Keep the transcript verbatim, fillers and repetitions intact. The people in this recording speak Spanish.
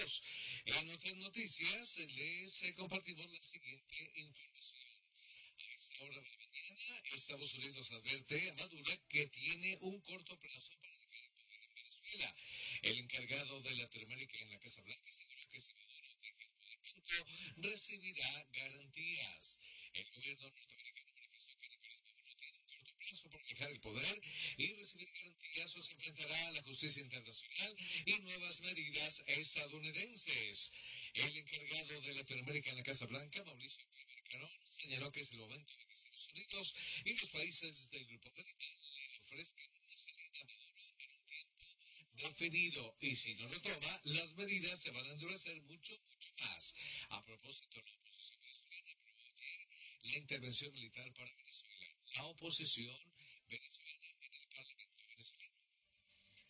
Unidos. En otras noticias, les eh, compartimos la siguiente información. A esta hora de la mañana, Estados Unidos advierte a Maduro que tiene un corto plazo para dejar el poder en Venezuela. El encargado de Latinoamérica en la Casa Blanca aseguró que si Maduro deja el poder pronto, recibirá garantías. El gobierno norteamericano manifestó que Nicolás Maduro tiene un corto plazo para dejar el poder y recibir garantías o se enfrentará a la justicia internacional y nuevas medidas estadounidenses. El encargado de Latinoamérica en la Casa Blanca, Mauricio Cameron, señaló que es el momento de que Estados Unidos y los países del Grupo Militar le ofrezcan una salida a Maduro en un tiempo definido y si no lo toma, las medidas se van a endurecer mucho, mucho más. A propósito, la oposición venezolana aprobó ayer la intervención militar para Venezuela. La oposición venezolana